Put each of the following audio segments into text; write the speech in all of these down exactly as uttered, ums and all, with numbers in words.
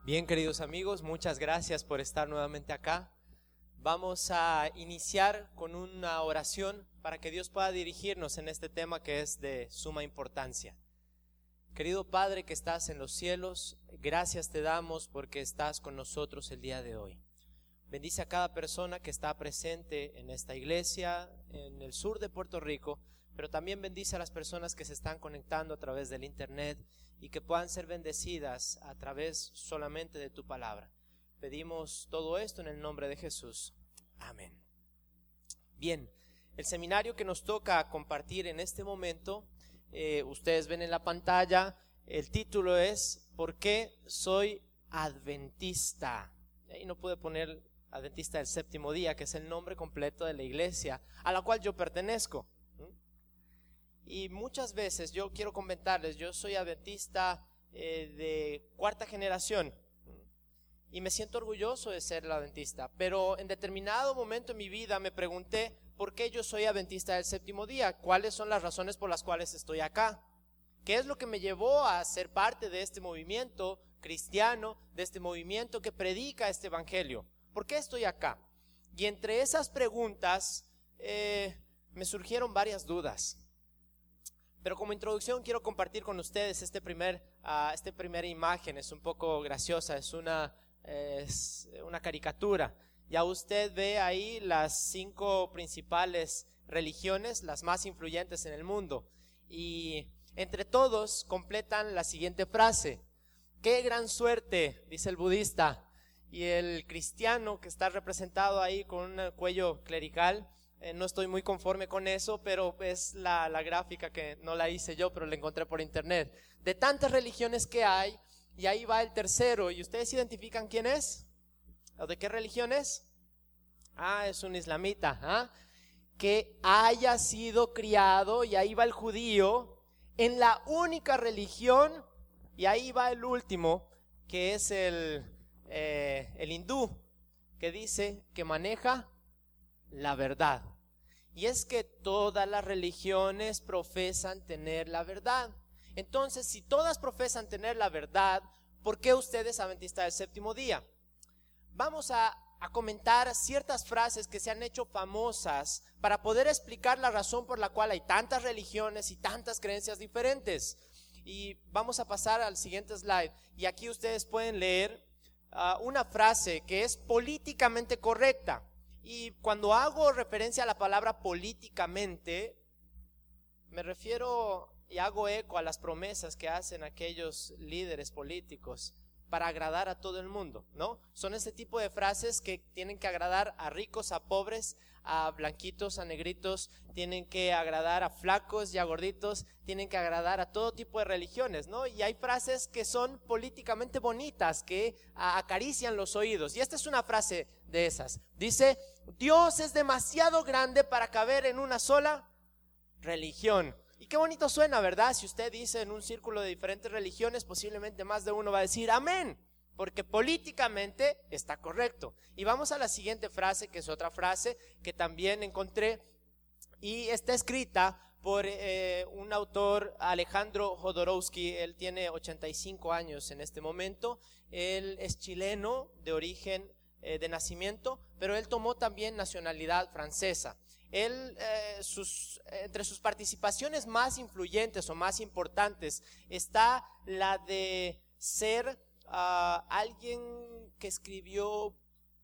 Bien, queridos amigos, muchas gracias por estar nuevamente acá. Vamos a iniciar con una oración para que Dios pueda dirigirnos en este tema que es de suma importancia. Querido Padre que estás en los cielos, gracias te damos porque estás con nosotros el día de hoy. Bendice a cada persona que está presente en esta iglesia, en el sur de Puerto Rico, pero también bendice a las personas que se están conectando a través del internet y que puedan ser bendecidas a través solamente de tu palabra. Pedimos todo esto en el nombre de Jesús. Amén. Bien, el seminario que nos toca compartir en este momento, eh, ustedes ven en la pantalla, el título es ¿Por qué soy adventista? Y no pude poner Adventista del Séptimo Día, que es el nombre completo de la iglesia a la cual yo pertenezco. Y muchas veces yo quiero comentarles, yo soy adventista eh, de cuarta generación y me siento orgulloso de ser adventista, pero en determinado momento en mi vida me pregunté por qué yo soy adventista del séptimo día, cuáles son las razones por las cuales estoy acá, qué es lo que me llevó a ser parte de este movimiento cristiano, de este movimiento que predica este evangelio, por qué estoy acá. Y entre esas preguntas eh, me surgieron varias dudas. Pero como introducción quiero compartir con ustedes este primer, uh, esta primera imagen. Es un poco graciosa, es una, es una caricatura. Ya usted ve ahí las cinco principales religiones, las más influyentes en el mundo. Y entre todos completan la siguiente frase: ¡qué gran suerte!, dice el budista. Y el cristiano que está representado ahí con un cuello clerical, Eh, no estoy muy conforme con eso, pero es la, la gráfica que no la hice yo, pero la encontré por internet. De tantas religiones que hay, y ahí va el tercero. ¿Y ustedes identifican quién es? ¿O de qué religión es? Ah, es un islamita, ¿ah? Que haya sido criado, y ahí va el judío, en la única religión, y ahí va el último, que es el, eh, el hindú, que dice que maneja la verdad. Y es que todas las religiones profesan tener la verdad. Entonces, si todas profesan tener la verdad, ¿por qué ustedes adventistas del séptimo día? Vamos a, a comentar ciertas frases que se han hecho famosas para poder explicar la razón por la cual hay tantas religiones y tantas creencias diferentes. Y vamos a pasar al siguiente slide. Y aquí ustedes pueden leer uh, una frase que es políticamente correcta. Y cuando hago referencia a la palabra políticamente, me refiero y hago eco a las promesas que hacen aquellos líderes políticos para agradar a todo el mundo, ¿no? Son ese tipo de frases que tienen que agradar a ricos, a pobres, a blanquitos, a negritos, tienen que agradar a flacos y a gorditos, tienen que agradar a todo tipo de religiones, ¿no? Y hay frases que son políticamente bonitas, que acarician los oídos. Y esta es una frase de esas. Dice: Dios es demasiado grande para caber en una sola religión. Y qué bonito suena, ¿verdad? Si usted dice en un círculo de diferentes religiones, posiblemente más de uno va a decir amén, porque políticamente está correcto. Y vamos a la siguiente frase, que es otra frase que también encontré y está escrita por eh, un autor, Alejandro Jodorowsky. Él tiene ochenta y cinco años en este momento. Él es chileno de origen, eh, de nacimiento, pero él tomó también nacionalidad francesa. Él, eh, sus, entre sus participaciones más influyentes o más importantes está la de ser uh, alguien que escribió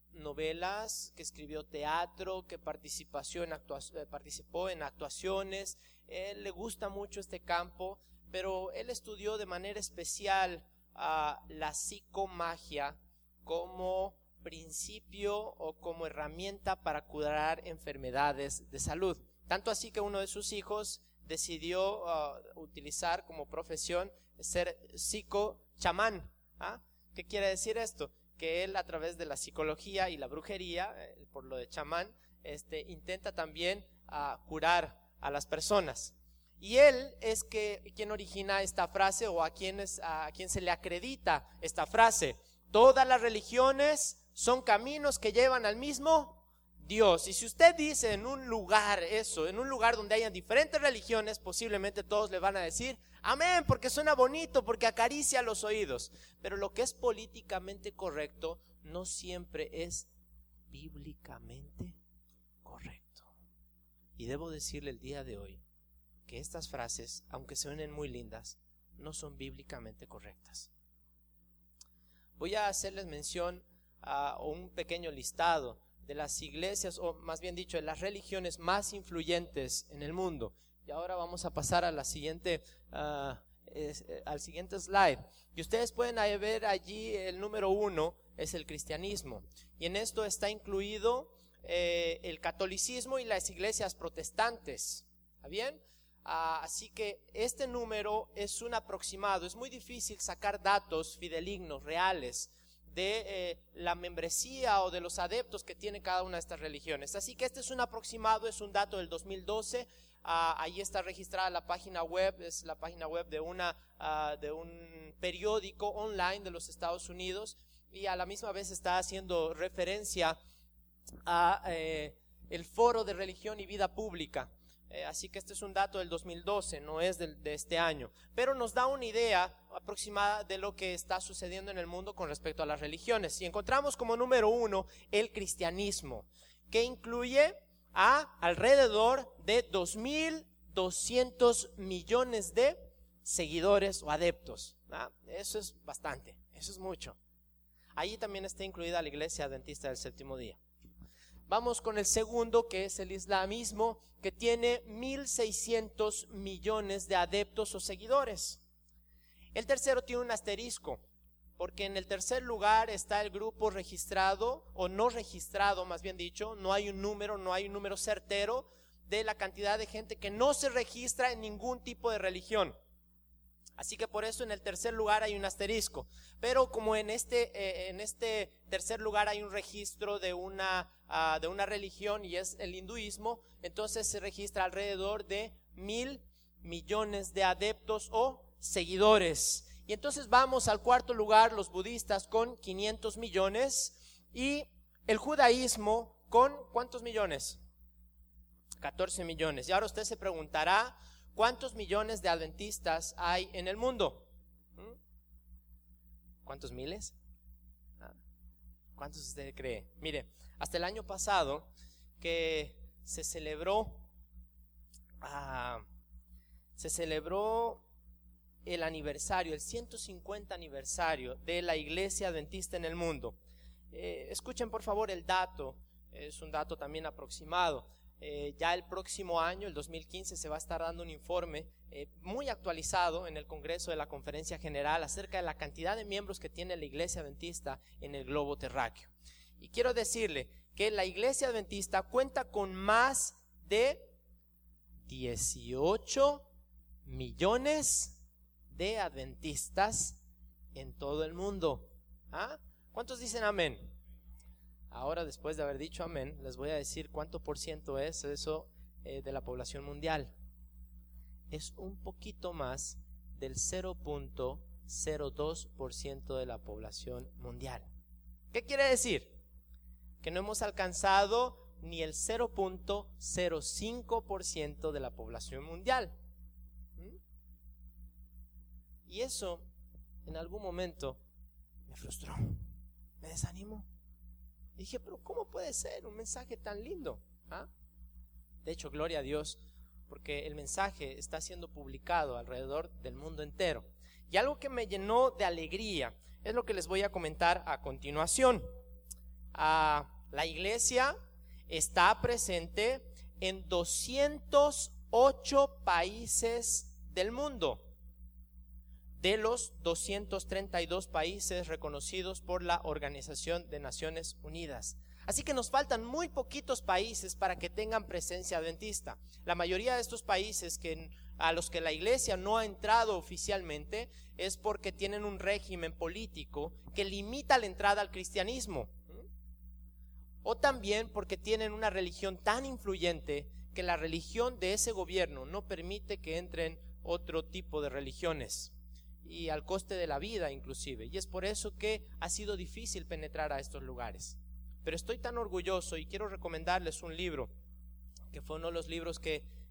novelas, que escribió teatro, que participó en, actua- participó en actuaciones. Él le gusta mucho este campo, pero él estudió de manera especial uh, la psicomagia como principio o como herramienta para curar enfermedades de salud. Tanto así que uno de sus hijos decidió uh, utilizar como profesión ser psico-chamán. ¿Ah? ¿Qué quiere decir esto? Que él, a través de la psicología y la brujería, eh, por lo de chamán, este, intenta también uh, curar a las personas. Y él es que, quien origina esta frase, o a quien, es, a quien se le acredita esta frase: todas las religiones son caminos que llevan al mismo Dios. Y si usted dice en un lugar eso, en un lugar donde hayan diferentes religiones, posiblemente todos le van a decir Amén, porque suena bonito, porque acaricia los oídos. Pero lo que es políticamente correcto no siempre es bíblicamente correcto. Y debo decirle el día de hoy que estas frases, aunque suenen muy lindas, no son bíblicamente correctas. Voy a hacerles mención a un pequeño listado de las iglesias, o más bien dicho, de las religiones más influyentes en el mundo. Y ahora vamos a pasar a la siguiente, uh, es, eh, al siguiente slide. Y ustedes pueden ver allí el número uno es el cristianismo. Y en esto está incluido eh, el catolicismo y las iglesias protestantes. ¿Está bien? Uh, así que este número es un aproximado. Es muy difícil sacar datos fidedignos, reales, de eh, la membresía o de los adeptos que tiene cada una de estas religiones. Así que este es un aproximado, es un dato del dos mil doce. Uh, ahí está registrada la página web, es la página web de, una, uh, de un periódico online de los Estados Unidos, y a la misma vez está haciendo referencia a eh, el Foro de Religión y Vida Pública. Eh, así que este es un dato del dos mil doce, no es del, de este año, pero nos da una idea aproximada de lo que está sucediendo en el mundo con respecto a las religiones. Y encontramos como número uno el cristianismo, que incluye a alrededor de dos mil doscientos millones de seguidores o adeptos. ¿Ah? Eso es bastante, eso es mucho. Allí también está incluida la Iglesia Adventista del Séptimo Día. Vamos con el segundo, que es el islamismo, que tiene mil seiscientos millones de adeptos o seguidores. El tercero tiene un asterisco, porque en el tercer lugar está el grupo registrado, o no registrado más bien dicho. No hay un número, no hay un número certero de la cantidad de gente que no se registra en ningún tipo de religión. Así que por eso en el tercer lugar hay un asterisco. Pero como en este, eh, en este tercer lugar hay un registro de una, uh, de una religión, y es el hinduismo, entonces se registra alrededor de mil millones de adeptos o seguidores. Y entonces vamos al cuarto lugar, los budistas, con quinientos millones, y el judaísmo con ¿cuántos millones? catorce millones. Y ahora usted se preguntará, ¿cuántos millones de adventistas hay en el mundo? ¿Cuántos miles? ¿Cuántos usted cree? Mire, hasta el año pasado que se celebró, uh, se celebró el aniversario, el ciento cincuenta aniversario de la Iglesia Adventista en el mundo. Eh, escuchen por favor el dato, es un dato también aproximado. Eh, ya el próximo año, el dos mil quince, se va a estar dando un informe eh, muy actualizado en el Congreso de la Conferencia General acerca de la cantidad de miembros que tiene la Iglesia Adventista en el globo terráqueo. Y quiero decirle que la Iglesia Adventista cuenta con más de dieciocho millones de adventistas en todo el mundo. ¿Ah? ¿Cuántos dicen amén? Ahora, después de haber dicho amén, les voy a decir cuánto por ciento es eso eh, de la población mundial. Es un poquito más del cero punto cero dos por ciento de la población mundial. ¿Qué quiere decir? Que no hemos alcanzado ni el cero punto cero cinco por ciento de la población mundial. ¿Mm? Y eso en algún momento me frustró, me desanimó. Dije, pero ¿cómo puede ser un mensaje tan lindo? ¿Ah? De hecho, gloria a Dios, porque el mensaje está siendo publicado alrededor del mundo entero. Y algo que me llenó de alegría es lo que les voy a comentar a continuación. Ah, la iglesia está presente en doscientos ocho países del mundo, de los doscientos treinta y dos países reconocidos por la Organización de Naciones Unidas. Así que nos faltan muy poquitos países para que tengan presencia adventista. La mayoría de estos países que, a los que la iglesia no ha entrado oficialmente es porque tienen un régimen político que limita la entrada al cristianismo, o también porque tienen una religión tan influyente que la religión de ese gobierno no permite que entren otro tipo de religiones, y al coste de la vida inclusive. Y es por eso que ha sido difícil penetrar a estos lugares. Pero estoy tan orgulloso y quiero recomendarles un libro que fue uno de los libros que,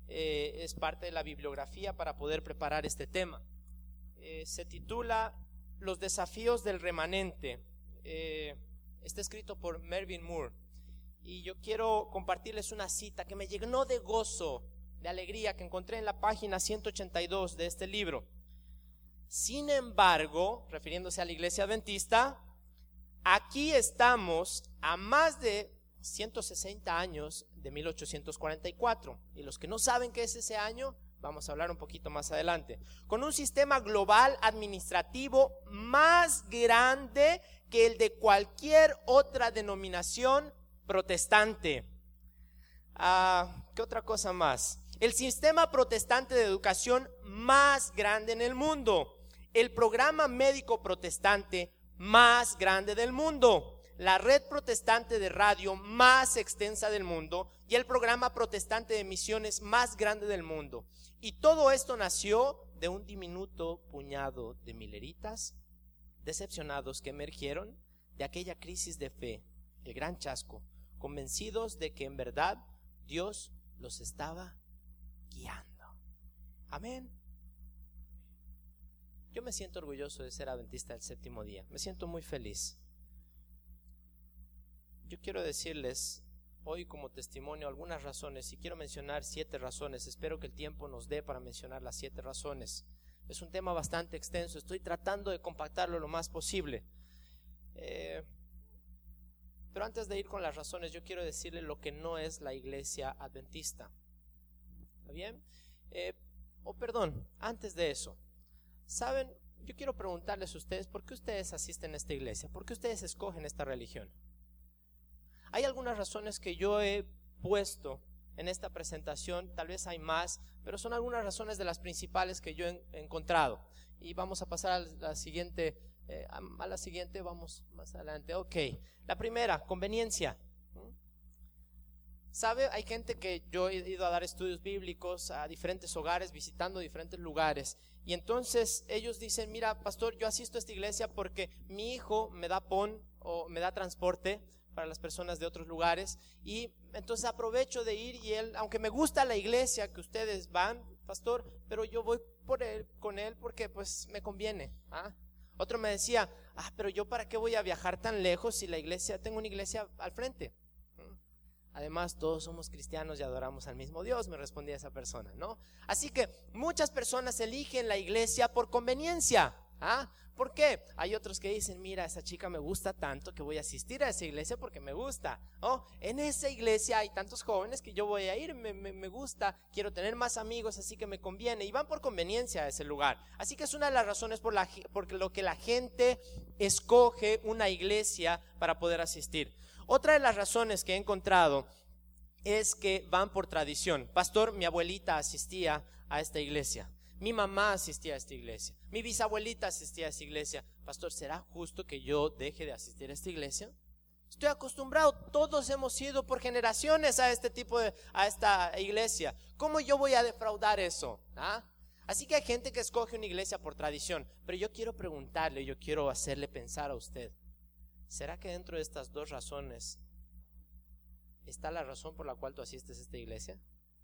eh, es parte de la bibliografía para poder preparar este tema. Eh, se titula Los desafíos del remanente. Eh, está escrito por Mervyn Moore. Y yo quiero compartirles una cita que me llenó de gozo, de alegría, que encontré en la página ciento ochenta y dos de este libro. Sin embargo, refiriéndose a la iglesia adventista, aquí estamos a más de ciento sesenta años de mil ochocientos cuarenta y cuatro. Y los que no saben qué es ese año, vamos a hablar un poquito más adelante. Con un sistema global administrativo más grande que el de cualquier otra denominación protestante. Ah, ¿qué otra cosa más? El sistema protestante de educación más grande en el mundo. El programa médico protestante más grande del mundo. La red protestante de radio más extensa del mundo. Y el programa protestante de misiones más grande del mundo. Y todo esto nació de un diminuto puñado de mileritas decepcionados que emergieron de aquella crisis de fe, el gran chasco, convencidos de que en verdad Dios los estaba guiando. Amén. Yo me siento orgulloso de ser adventista del séptimo día. Me siento muy feliz. Yo quiero decirles hoy como testimonio algunas razones, y quiero mencionar siete razones. Espero que el tiempo nos dé para mencionar las siete razones. Es un tema bastante extenso. Estoy tratando de compactarlo lo más posible. Eh, pero antes de ir con las razones, yo quiero decirle lo que no es la iglesia adventista. ¿Está bien? Eh, oh, perdón, antes de eso, ¿saben? Yo quiero preguntarles a ustedes, ¿por qué ustedes asisten a esta iglesia? ¿Por qué ustedes escogen esta religión? Hay algunas razones que yo he puesto en esta presentación, tal vez hay más, pero son algunas razones de las principales que yo he encontrado. Y vamos a pasar a la siguiente, eh, a la siguiente, vamos más adelante. Ok, la primera, conveniencia. ¿Sabe? Hay gente que yo he ido a dar estudios bíblicos a diferentes hogares, visitando diferentes lugares. Y entonces ellos dicen, mira, pastor, yo asisto a esta iglesia porque mi hijo me da pon o me da transporte para las personas de otros lugares, y entonces aprovecho de ir, y él, aunque me gusta la iglesia que ustedes van, pastor, pero yo voy por él, con él porque pues me conviene. ¿Ah? Otro me decía, ah, pero yo para qué voy a viajar tan lejos si la iglesia, tengo una iglesia al frente. Además, todos somos cristianos y adoramos al mismo Dios, me respondía esa persona, ¿no? Así que muchas personas eligen la iglesia por conveniencia. ¿Ah? ¿Por qué? Hay otros que dicen, mira, esa chica me gusta tanto que voy a asistir a esa iglesia porque me gusta. Oh, en esa iglesia hay tantos jóvenes que yo voy a ir, me, me, me gusta, quiero tener más amigos, así que me conviene. Y van por conveniencia a ese lugar. Así que es una de las razones por, la, por lo que la gente escoge una iglesia para poder asistir. Otra de las razones que he encontrado es que van por tradición. Pastor, mi abuelita asistía a esta iglesia. Mi mamá asistía a esta iglesia. Mi bisabuelita asistía a esta iglesia. Pastor, ¿será justo que yo deje de asistir a esta iglesia? Estoy acostumbrado, todos hemos ido por generaciones a este tipo de, a esta iglesia. ¿Cómo yo voy a defraudar eso? ¿Ah? Así que hay gente que escoge una iglesia por tradición. Pero yo quiero preguntarle, yo quiero hacerle pensar a usted, ¿será que dentro de estas dos razones está la razón por la cual tú asistes a esta iglesia?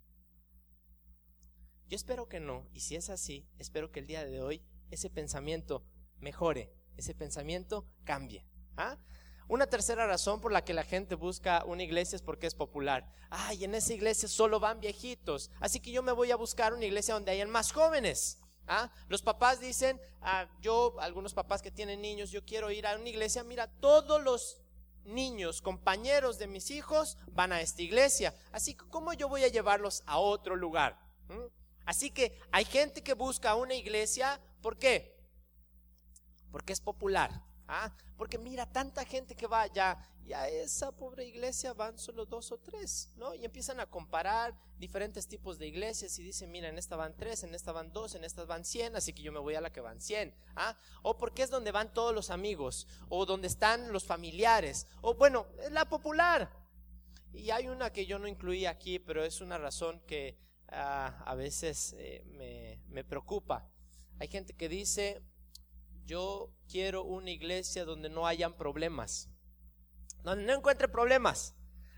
Yo espero que no, y si es así, espero que el día de hoy ese pensamiento mejore, ese pensamiento cambie. ¿Ah? Una tercera razón por la que la gente busca una iglesia es porque es popular. Ay, en esa iglesia solo van viejitos, así que yo me voy a buscar una iglesia donde hayan más jóvenes. ¿Ah? Los papás dicen, ah, yo, algunos papás que tienen niños, yo quiero ir a una iglesia, mira, todos los niños, compañeros de mis hijos van a esta iglesia, así que ¿cómo yo voy a llevarlos a otro lugar? ¿Mm? Así que hay gente que busca una iglesia, ¿por qué? Porque es popular. ¿Ah? Porque mira, tanta gente que va allá, y a esa pobre iglesia van solo dos o tres, ¿no? Y empiezan a comparar diferentes tipos de iglesias y dicen, mira, en esta van tres, en esta van dos, en esta van cien, así que yo me voy a la que van cien. ¿Ah? O porque es donde van todos los amigos, o donde están los familiares, o bueno, es la popular. Y hay una que yo no incluí aquí, pero es una razón que uh, a veces eh, me, me preocupa. Hay gente que dice, yo quiero una iglesia donde no hayan problemas, donde no encuentre problemas.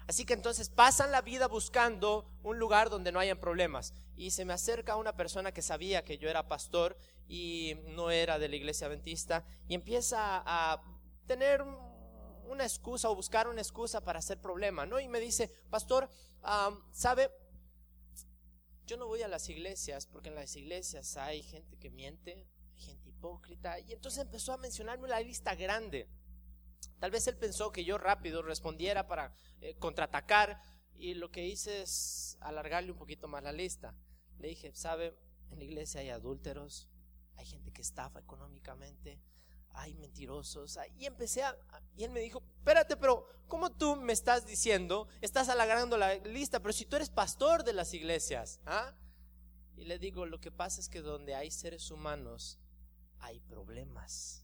Así que entonces pasan la vida buscando un lugar donde no hayan problemas. Y se me acerca una persona que sabía que yo era pastor y no era de la iglesia adventista, y empieza a tener una excusa o buscar una excusa para hacer problema, ¿no? Y me dice: pastor, um, ¿sabe? Yo no voy a las iglesias porque en las iglesias hay gente que miente, hay gente hipócrita. Y entonces empezó a mencionarme una lista grande. Tal vez él pensó que yo rápido respondiera para eh, contraatacar, y lo que hice es alargarle un poquito más la lista. Le dije: ¿sabe? En la iglesia hay adúlteros, hay gente que estafa económicamente, hay mentirosos. Y empecé a, y él me dijo: espérate, pero ¿cómo tú me estás diciendo? Estás alargando la lista, pero si tú eres pastor de las iglesias, ¿ah? Y le digo: lo que pasa es que donde hay seres humanos hay problemas.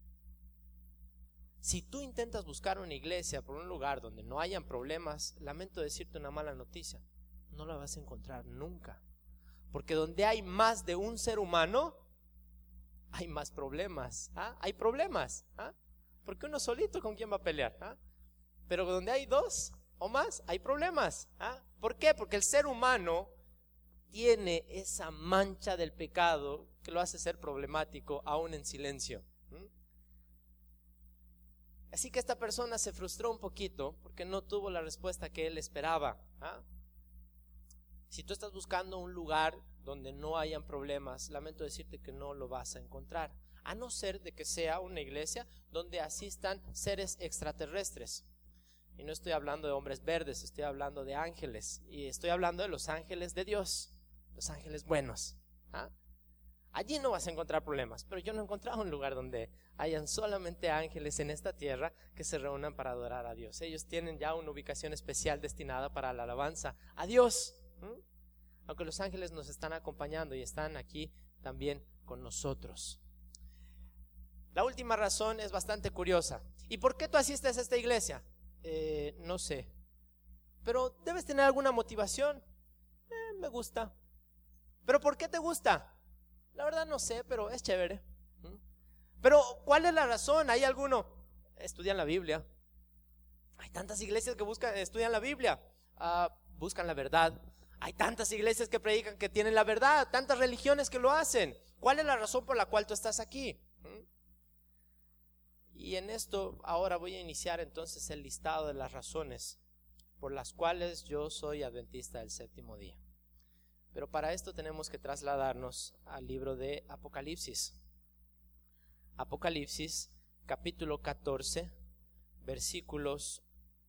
Si tú intentas buscar una iglesia por un lugar donde no hayan problemas, lamento decirte una mala noticia, no la vas a encontrar nunca. Porque donde hay más de un ser humano, hay más problemas. ¿Ah? Hay problemas. ¿Ah? Porque uno solito, ¿con quién va a pelear? ¿Ah? Pero donde hay dos o más, hay problemas. ¿Ah? ¿Por qué? Porque el ser humano tiene esa mancha del pecado que lo hace ser problemático aún en silencio. ¿Mm? Así que esta persona se frustró un poquito porque no tuvo la respuesta que él esperaba. ¿Ah? Si tú estás buscando un lugar donde no hayan problemas, lamento decirte que no lo vas a encontrar, a no ser de que sea una iglesia donde asistan seres extraterrestres. Y no estoy hablando de hombres verdes, estoy hablando de ángeles, y estoy hablando de los ángeles de Dios, los ángeles buenos. ¿Ah? Allí no vas a encontrar problemas, pero yo no he encontrado un lugar donde hayan solamente ángeles en esta tierra que se reúnan para adorar a Dios. Ellos tienen ya una ubicación especial destinada para la alabanza a Dios. ¿Mm? Aunque los ángeles nos están acompañando y están aquí también con nosotros. La última razón es bastante curiosa. ¿Y por qué tú asistes a esta iglesia? Eh, no sé, pero debes tener alguna motivación. Eh, me gusta. ¿Pero por qué te gusta? La verdad no sé, pero es chévere. ¿Mm? Pero ¿cuál es la razón? ¿Hay alguno? Estudian la Biblia. Hay tantas iglesias que buscan, estudian la Biblia, uh, buscan la verdad. Hay tantas iglesias que predican que tienen la verdad, tantas religiones que lo hacen. ¿Cuál es la razón por la cual tú estás aquí? ¿Mm? Y en esto ahora voy a iniciar entonces el listado de las razones por las cuales yo soy adventista del séptimo día. Pero para esto tenemos que trasladarnos al libro de Apocalipsis. Apocalipsis, capítulo catorce, versículos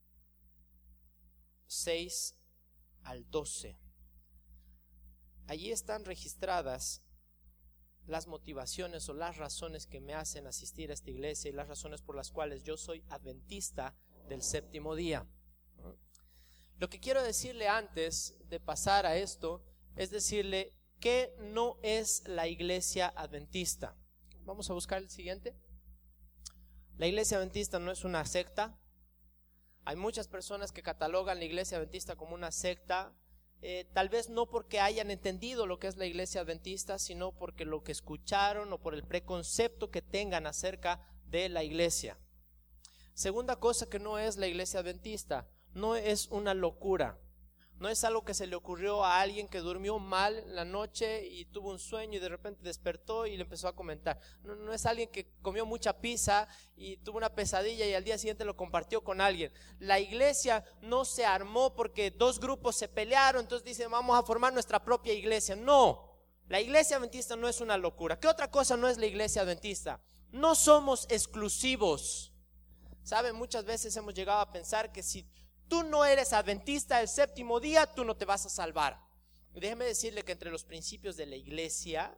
seis al doce. Allí están registradas las motivaciones o las razones que me hacen asistir a esta iglesia y las razones por las cuales yo soy adventista del séptimo día. Lo que quiero decirle antes de pasar a esto es decirle que no es la iglesia adventista. Vamos a buscar el siguiente. La iglesia adventista no es una secta. Hay muchas personas que catalogan la iglesia adventista como una secta, eh, tal vez no porque hayan entendido lo que es la iglesia adventista, sino porque lo que escucharon o por el preconcepto que tengan acerca de la iglesia. Segunda cosa que no es la iglesia adventista, no es una locura. No es algo que se le ocurrió a alguien que durmió mal en la noche y tuvo un sueño y de repente despertó y le empezó a comentar. No, no es alguien que comió mucha pizza y tuvo una pesadilla y al día siguiente lo compartió con alguien. La iglesia no se armó porque dos grupos se pelearon, entonces dicen vamos a formar nuestra propia iglesia. No, la iglesia adventista no es una locura. ¿Qué otra cosa no es la iglesia adventista? No somos exclusivos. ¿Saben? Muchas veces hemos llegado a pensar que si tú no eres adventista del séptimo día, tú no te vas a salvar. Y déjeme decirle que entre los principios de la iglesia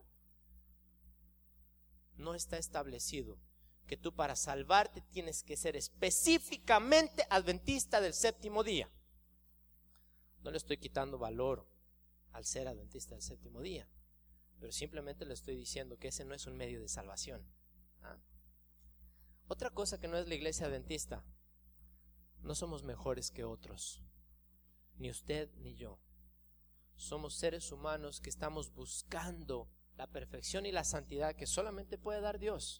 no está establecido que tú para salvarte tienes que ser específicamente adventista del séptimo día. No le estoy quitando valor al ser adventista del séptimo día, pero simplemente le estoy diciendo que ese no es un medio de salvación. ¿Ah? Otra cosa que no es la iglesia adventista: no somos mejores que otros, ni usted ni yo. Somos seres humanos que estamos buscando la perfección y la santidad que solamente puede dar Dios.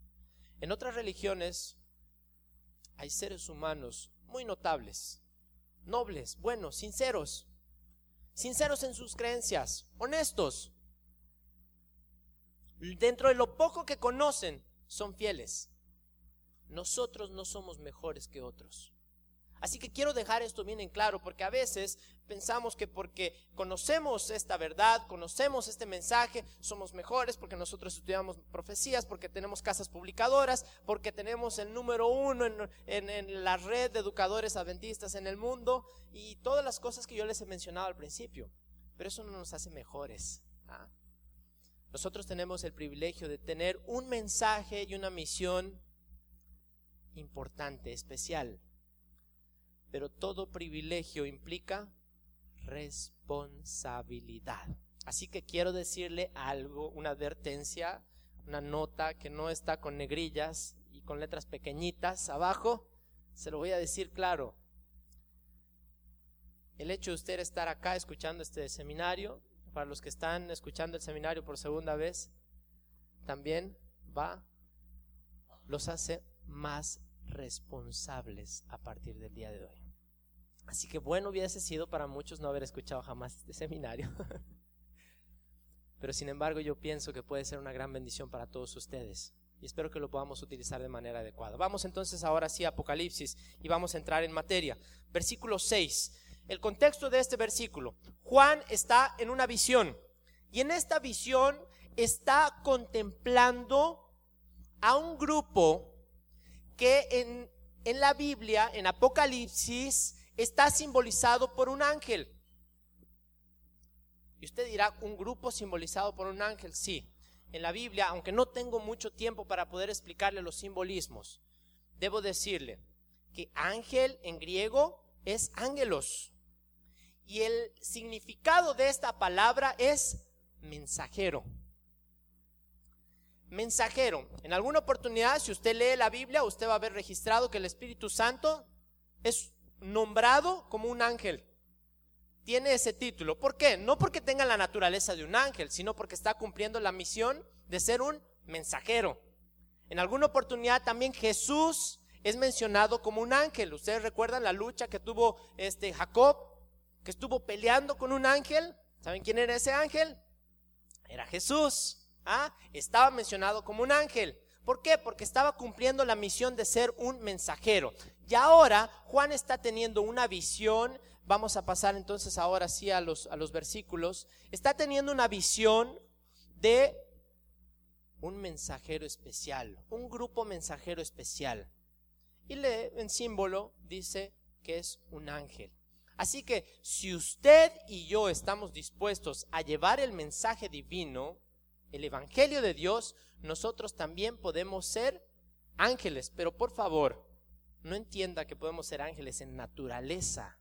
En otras religiones hay seres humanos muy notables, nobles, buenos, sinceros, sinceros en sus creencias, honestos. Dentro de lo poco que conocen, son fieles. Nosotros no somos mejores que otros. Así que quiero dejar esto bien en claro, porque a veces pensamos que porque conocemos esta verdad, conocemos este mensaje, somos mejores porque nosotros estudiamos profecías, porque tenemos casas publicadoras, porque tenemos el número uno en, en, en la red de educadores adventistas en el mundo y todas las cosas que yo les he mencionado al principio. Pero eso no nos hace mejores, ¿ah? Nosotros tenemos el privilegio de tener un mensaje y una misión importante, especial. Pero todo privilegio implica responsabilidad. Así que quiero decirle algo, una advertencia, una nota que no está con negrillas y con letras pequeñitas abajo. Se lo voy a decir claro. El hecho de usted estar acá escuchando este seminario, para los que están escuchando el seminario por segunda vez, también va, los hace más responsables a partir del día de hoy. Así que bueno hubiese sido para muchos no haber escuchado jamás este seminario. Pero sin embargo yo pienso que puede ser una gran bendición para todos ustedes y espero que lo podamos utilizar de manera adecuada. Vamos entonces ahora sí a Apocalipsis y vamos a entrar en materia. Versículo seis. El contexto de este versículo: Juan está en una visión y en esta visión está contemplando a un grupo que en, en la Biblia, en Apocalipsis, está simbolizado por un ángel. Y usted dirá, ¿un grupo simbolizado por un ángel? Sí, en la Biblia, aunque no tengo mucho tiempo para poder explicarle los simbolismos, debo decirle que ángel en griego es ángelos. Y el significado de esta palabra es mensajero. Mensajero. En alguna oportunidad, si usted lee la Biblia, usted va a ver registrado que el Espíritu Santo es nombrado como un ángel. Tiene ese título. ¿Por qué? No porque tenga la naturaleza de un ángel, sino porque está cumpliendo la misión de ser un mensajero. En alguna oportunidad también Jesús es mencionado como un ángel. Ustedes recuerdan la lucha que tuvo este Jacob, que estuvo peleando con un ángel. ¿Saben quién era ese ángel? Era Jesús. ¿Ah? Estaba mencionado como un ángel. ¿Por qué? Porque estaba cumpliendo la misión de ser un mensajero. Y ahora Juan está teniendo una visión. Vamos a pasar entonces ahora sí a los, a los versículos. Está teniendo una visión de un mensajero especial, un grupo mensajero especial. Y le, en símbolo dice que es un ángel. Así que si usted y yo estamos dispuestos a llevar el mensaje divino, el evangelio de Dios, nosotros también podemos ser ángeles. Pero por favor, no entienda que podemos ser ángeles en naturaleza,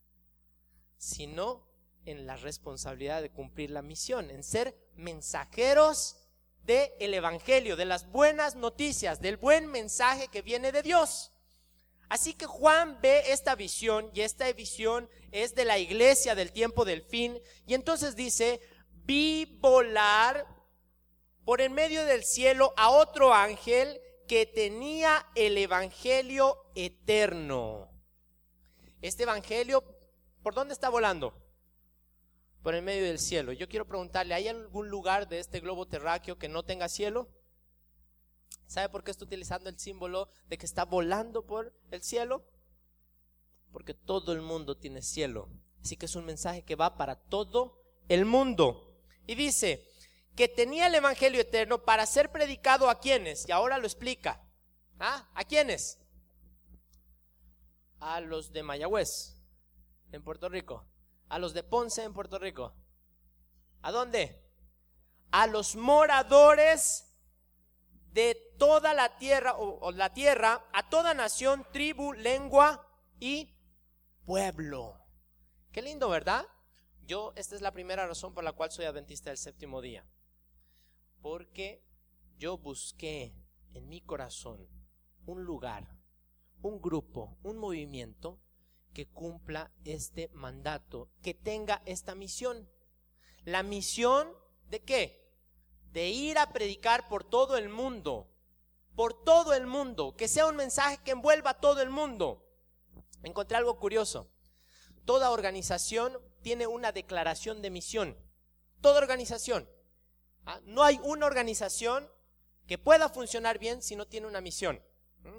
sino en la responsabilidad de cumplir la misión, en ser mensajeros del evangelio, de las buenas noticias, del buen mensaje que viene de Dios. Así que Juan ve esta visión, y esta visión es de la iglesia del tiempo del fin, y entonces dice: vi volar por en medio del cielo a otro ángel que tenía el evangelio eterno. Este evangelio, ¿por dónde está volando? Por en medio del cielo. Yo quiero preguntarle, ¿hay algún lugar de este globo terráqueo que no tenga cielo? ¿Sabe por qué está utilizando el símbolo de que está volando por el cielo? Porque todo el mundo tiene cielo. Así que es un mensaje que va para todo el mundo. Y dice que tenía el evangelio eterno para ser predicado a quienes, y ahora lo explica. ¿Ah? ¿A quiénes? A los de Mayagüez, en Puerto Rico. A los de Ponce, en Puerto Rico. ¿A dónde? A los moradores de toda la tierra, o, o la tierra, a toda nación, tribu, lengua y pueblo. Qué lindo, ¿verdad? Yo, esta es la primera razón por la cual soy adventista del séptimo día. Porque yo busqué en mi corazón un lugar, un grupo, un movimiento que cumpla este mandato, que tenga esta misión. ¿La misión de qué? De ir a predicar por todo el mundo, por todo el mundo, que sea un mensaje que envuelva a todo el mundo. Encontré algo curioso. toda organización tiene una declaración de misión. Toda organización. ¿Ah? No hay una organización que pueda funcionar bien si no tiene una misión. ¿Mm?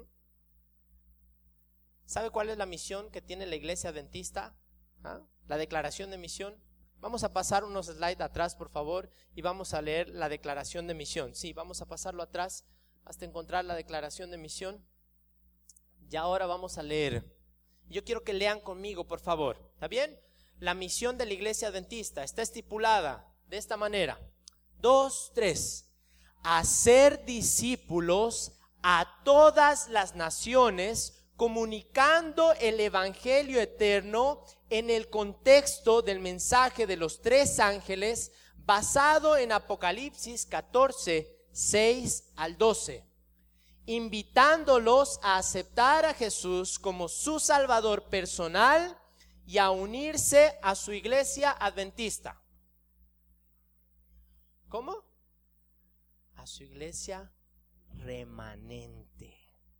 ¿Sabe cuál es la misión que tiene la iglesia adventista? ¿Ah? La declaración de misión. Vamos a pasar unos slides atrás, por favor, y vamos a leer la declaración de misión. Sí, vamos a pasarlo atrás hasta encontrar la declaración de misión. Y ahora vamos a leer. Yo quiero que lean conmigo, por favor. ¿Está bien? La misión de la iglesia adventista está estipulada de esta manera. Dos, tres. Hacer discípulos a todas las naciones, comunicando el evangelio eterno en el contexto del mensaje de los tres ángeles, basado en Apocalipsis catorce, seis al doce, invitándolos a aceptar a Jesús como su Salvador personal y a unirse a su iglesia adventista. ¿Cómo? A su iglesia remanente.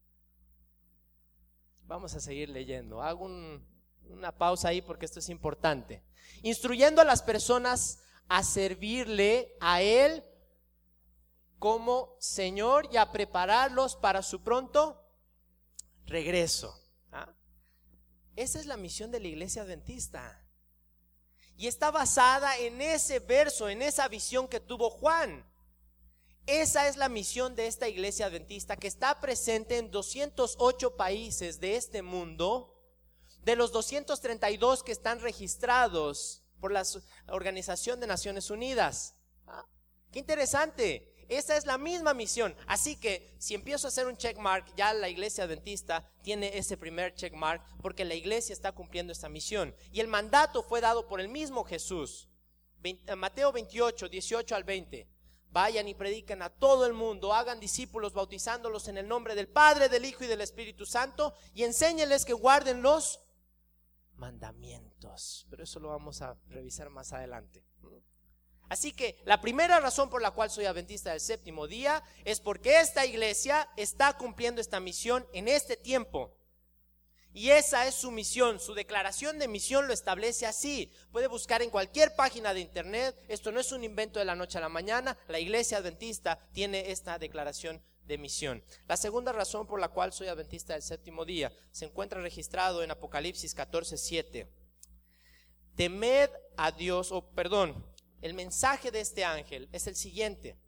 Vamos a seguir leyendo. Hago un, una pausa ahí porque esto es importante. Instruyendo a las personas a servirle a Él como Señor y a prepararlos para su pronto regreso. ¿Ah? Esa es la misión de la iglesia adventista. Y está basada en ese verso, en esa visión que tuvo Juan. Esa es la misión de esta iglesia adventista, que está presente en doscientos ocho países de este mundo, de los doscientos treinta y dos que están registrados por la Organización de Naciones Unidas. ¿Ah? ¡Qué interesante! Esa es la misma misión. Así que si empiezo a hacer un checkmark, ya la iglesia adventista tiene ese primer checkmark, porque la iglesia está cumpliendo esta misión. Y el mandato fue dado por el mismo Jesús. Mateo veintiocho, dieciocho al veinte. Vayan y prediquen a todo el mundo, hagan discípulos bautizándolos en el nombre del Padre, del Hijo y del Espíritu Santo, y enséñenles que guarden los mandamientos. Pero eso lo vamos a revisar más adelante. Así que la primera razón por la cual soy adventista del séptimo día es porque esta iglesia está cumpliendo esta misión en este tiempo. Y esa es su misión, su declaración de misión lo establece así. Puede buscar en cualquier página de internet, esto no es un invento de la noche a la mañana, la iglesia adventista tiene esta declaración de misión. La segunda razón por la cual soy adventista del séptimo día se encuentra registrado en Apocalipsis catorce, siete. Temed a Dios, o perdón, el mensaje de este ángel es el siguiente.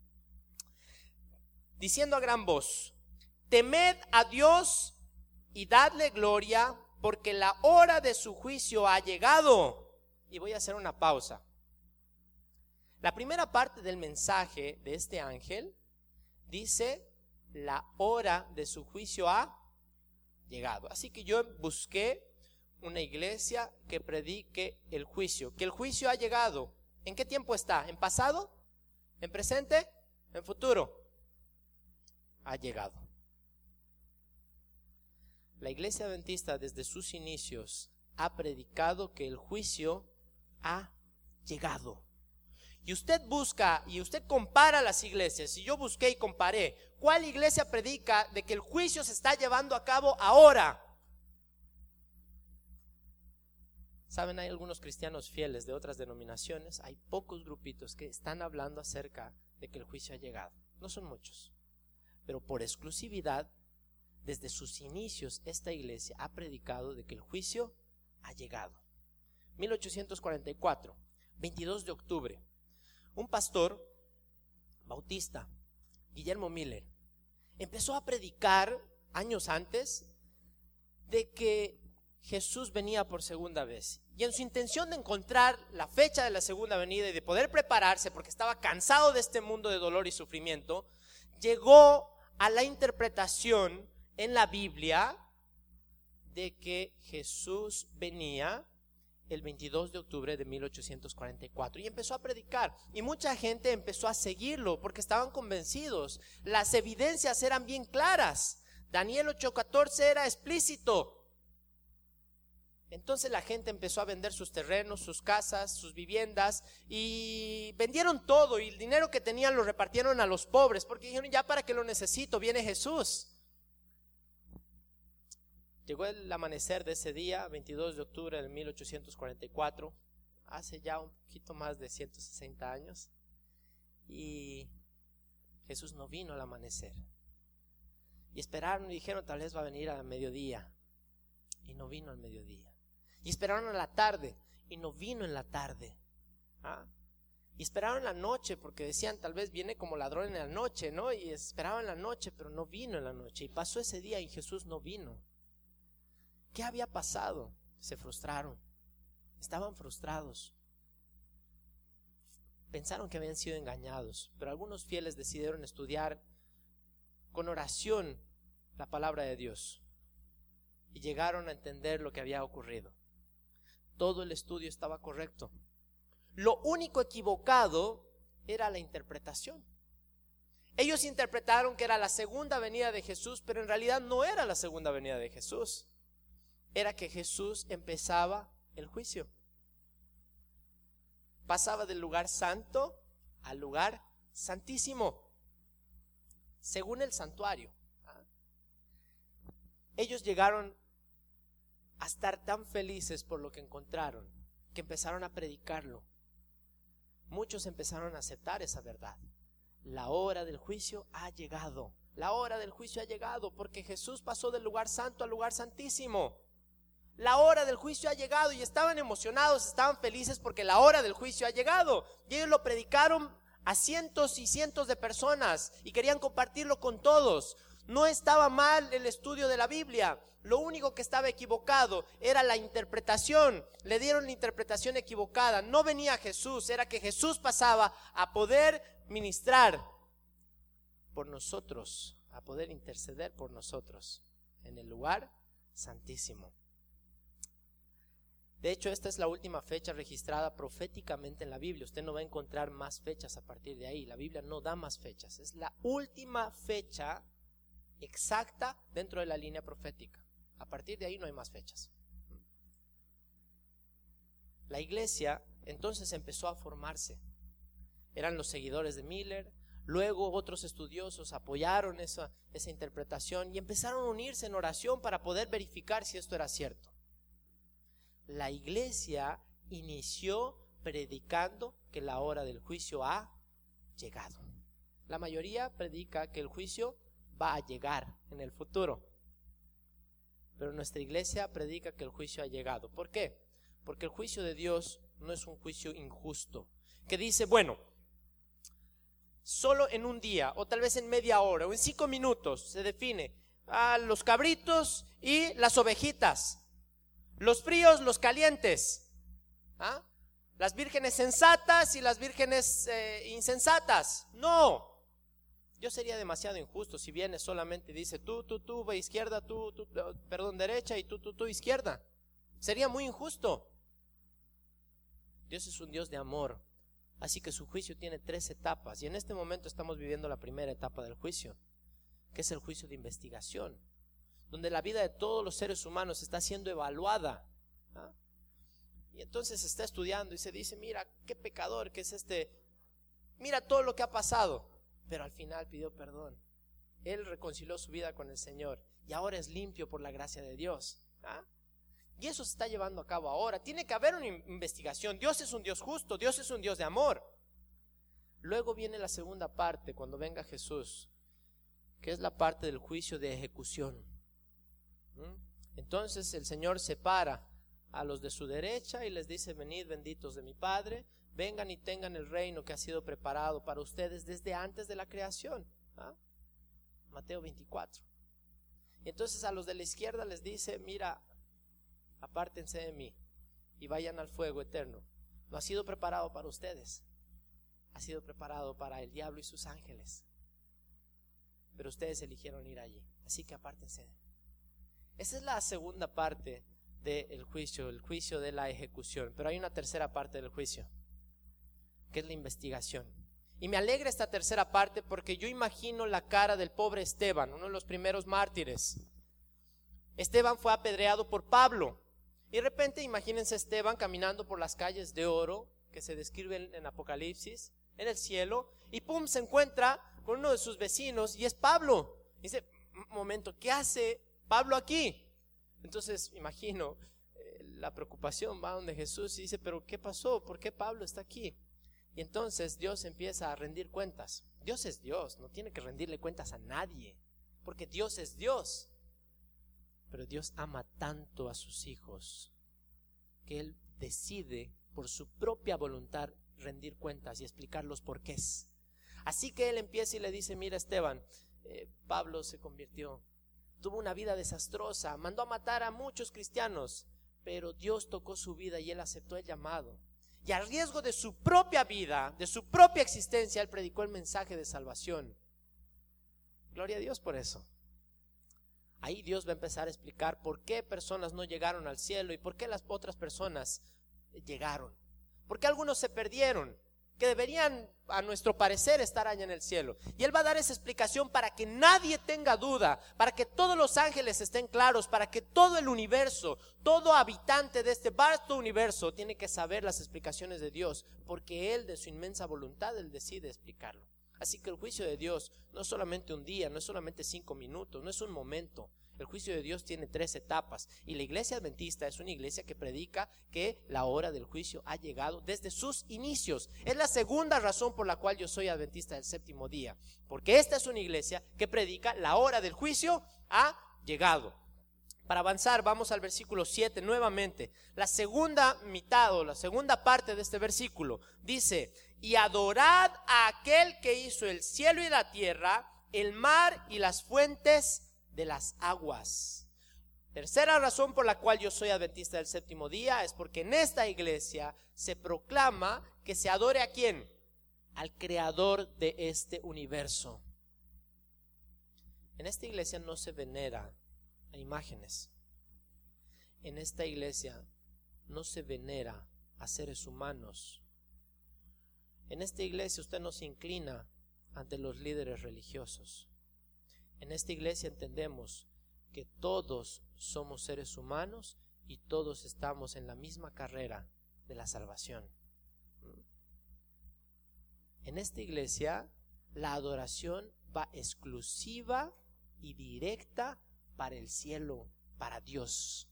Diciendo a gran voz, temed a Dios y dadle gloria, porque la hora de su juicio ha llegado. Y voy a hacer una pausa. La primera parte del mensaje de este ángel dice, la hora de su juicio ha llegado. Así que yo busqué una iglesia que predique el juicio, que el juicio ha llegado. ¿En qué tiempo está? ¿En pasado? ¿En presente? ¿En futuro? Ha llegado. La iglesia adventista desde sus inicios ha predicado que el juicio ha llegado. Y usted busca y usted compara las iglesias. Y yo busqué y comparé, ¿cuál iglesia predica de que el juicio se está llevando a cabo ahora? Saben, hay algunos cristianos fieles de otras denominaciones, hay pocos grupitos que están hablando acerca de que el juicio ha llegado. No son muchos, pero por exclusividad, desde sus inicios, esta iglesia ha predicado de que el juicio ha llegado. mil ochocientos cuarenta y cuatro, veintidós de octubre, un pastor bautista, Guillermo Miller, empezó a predicar años antes de que Jesús venía por segunda vez. Y en su intención de encontrar la fecha de la segunda venida y de poder prepararse, porque estaba cansado de este mundo de dolor y sufrimiento, llegó a la interpretación en la Biblia de que Jesús venía el veintidós de octubre de mil ochocientos cuarenta y cuatro y empezó a predicar, y mucha gente empezó a seguirlo porque estaban convencidos. Las evidencias eran bien claras. Daniel ocho catorce era explícito. Entonces la gente empezó a vender sus terrenos, sus casas, sus viviendas, y vendieron todo, y el dinero que tenían lo repartieron a los pobres, porque dijeron, ya para qué lo necesito, viene Jesús. Llegó el amanecer de ese día, veintidós de octubre de mil ochocientos cuarenta y cuatro, hace ya un poquito más de ciento sesenta años, y Jesús no vino al amanecer. Y esperaron y dijeron, tal vez va a venir al mediodía, y no vino al mediodía. Y esperaron a la tarde, y no vino en la tarde. ¿Ah? Y esperaron en la noche, porque decían, tal vez viene como ladrón en la noche, ¿no? Y esperaban en la noche, pero no vino en la noche. Y pasó ese día y Jesús no vino. ¿Qué había pasado? Se frustraron. Estaban frustrados. Pensaron que habían sido engañados, pero algunos fieles decidieron estudiar con oración la palabra de Dios y llegaron a entender lo que había ocurrido. Todo el estudio estaba correcto. Lo único equivocado era la interpretación. Ellos interpretaron que era la segunda venida de Jesús, pero en realidad no era la segunda venida de Jesús. Era que Jesús empezaba el juicio. Pasaba del lugar santo al lugar santísimo, según el santuario. Ellos llegaron a estar tan felices por lo que encontraron que empezaron a predicarlo. Muchos empezaron a aceptar esa verdad. La hora del juicio ha llegado. La hora del juicio ha llegado porque Jesús pasó del lugar santo al lugar santísimo. La hora del juicio ha llegado y estaban emocionados, estaban felices porque la hora del juicio ha llegado. Y ellos lo predicaron a cientos y cientos de personas y querían compartirlo con todos. No estaba mal el estudio de la Biblia. Lo único que estaba equivocado era la interpretación. Le dieron la interpretación equivocada. No venía Jesús, era que Jesús pasaba a poder ministrar por nosotros, a poder interceder por nosotros en el lugar santísimo. De hecho, esta es la última fecha registrada proféticamente en la Biblia. Usted no va a encontrar más fechas a partir de ahí. La Biblia no da más fechas. Es la última fecha exacta dentro de la línea profética. A partir de ahí no hay más fechas. La iglesia entonces empezó a formarse. Eran los seguidores de Miller. Luego otros estudiosos apoyaron esa, esa interpretación y empezaron a unirse en oración para poder verificar si esto era cierto. La iglesia inició predicando que la hora del juicio ha llegado. La mayoría predica que el juicio va a llegar en el futuro, pero nuestra iglesia predica que el juicio ha llegado. ¿Por qué? Porque el juicio de Dios no es un juicio injusto, que dice, bueno, solo en un día, o tal vez en media hora, o en cinco minutos, se define a los cabritos y las ovejitas, los fríos, los calientes, ¿ah? Las vírgenes sensatas y las vírgenes eh, insensatas. No, yo sería demasiado injusto si viene solamente y dice tú, tú, tú, ve izquierda, tú, tú, perdón, derecha y tú, tú, tú, izquierda. Sería muy injusto. Dios es un Dios de amor, así que su juicio tiene tres etapas y en este momento estamos viviendo la primera etapa del juicio, que es el juicio de investigación, donde la vida de todos los seres humanos está siendo evaluada. ¿Ah? Y entonces se está estudiando y se dice, mira, qué pecador que es este, mira todo lo que ha pasado, pero al final pidió perdón. Él reconcilió su vida con el Señor y ahora es limpio por la gracia de Dios. ¿Ah? Y eso se está llevando a cabo ahora. Tiene que haber una investigación. Dios es un Dios justo, Dios es un Dios de amor. Luego viene la segunda parte, cuando venga Jesús, que es la parte del juicio de ejecución. Entonces el Señor separa a los de su derecha y les dice, venid benditos de mi Padre, vengan y tengan el reino que ha sido preparado para ustedes desde antes de la creación. ¿Ah? Mateo veinticuatro. Y entonces a los de la izquierda les dice, mira, apártense de mí y vayan al fuego eterno. No ha sido preparado para ustedes, ha sido preparado para el diablo y sus ángeles, pero ustedes eligieron ir allí, así que apártense. Esa es la segunda parte del juicio, el juicio de la ejecución. Pero hay una tercera parte del juicio, que es la investigación. Y me alegra esta tercera parte porque yo imagino la cara del pobre Esteban, uno de los primeros mártires. Esteban fue apedreado por Pablo. Y de repente imagínense Esteban caminando por las calles de oro que se describen en Apocalipsis, en el cielo, y pum, se encuentra con uno de sus vecinos y es Pablo. Dice, un momento, ¿qué hace Pablo aquí? Entonces, imagino, eh, la preocupación va donde Jesús y dice, pero ¿qué pasó? ¿Por qué Pablo está aquí? Y entonces Dios empieza a rendir cuentas. Dios es Dios, no tiene que rendirle cuentas a nadie, porque Dios es Dios. Pero Dios ama tanto a sus hijos que Él decide por su propia voluntad rendir cuentas y explicar los porqués. Así que Él empieza y le dice, mira Esteban, eh, Pablo se convirtió, tuvo una vida desastrosa, mandó a matar a muchos cristianos, pero Dios tocó su vida y Él aceptó el llamado. Y a riesgo de su propia vida, de su propia existencia, Él predicó el mensaje de salvación. Gloria a Dios por eso. Ahí Dios va a empezar a explicar por qué personas no llegaron al cielo y por qué las otras personas llegaron. ¿Por qué algunos se perdieron? Que deberían, a nuestro parecer, estar allá en el cielo. Y Él va a dar esa explicación para que nadie tenga duda, para que todos los ángeles estén claros, para que todo el universo, todo habitante de este vasto universo tiene que saber las explicaciones de Dios, porque Él, de su inmensa voluntad, Él decide explicarlo. Así que el juicio de Dios no es solamente un día, no es solamente cinco minutos, no es un momento. El juicio de Dios tiene tres etapas y la iglesia adventista es una iglesia que predica que la hora del juicio ha llegado desde sus inicios. Es la segunda razón por la cual yo soy adventista del séptimo día, porque esta es una iglesia que predica la hora del juicio ha llegado. Para avanzar, vamos al versículo siete nuevamente. La segunda mitad o la segunda parte de este versículo dice: y adorad a aquel que hizo el cielo y la tierra, el mar y las fuentes de las aguas. Tercera razón por la cual yo soy adventista del séptimo día es porque en esta iglesia se proclama que se adore ¿a quién? Al creador de este universo. En esta iglesia no se venera a imágenes. En esta iglesia no se venera a seres humanos. En esta iglesia usted no se inclina ante los líderes religiosos. En esta iglesia entendemos que todos somos seres humanos y todos estamos en la misma carrera de la salvación. En esta iglesia la adoración va exclusiva y directa para el cielo, para Dios.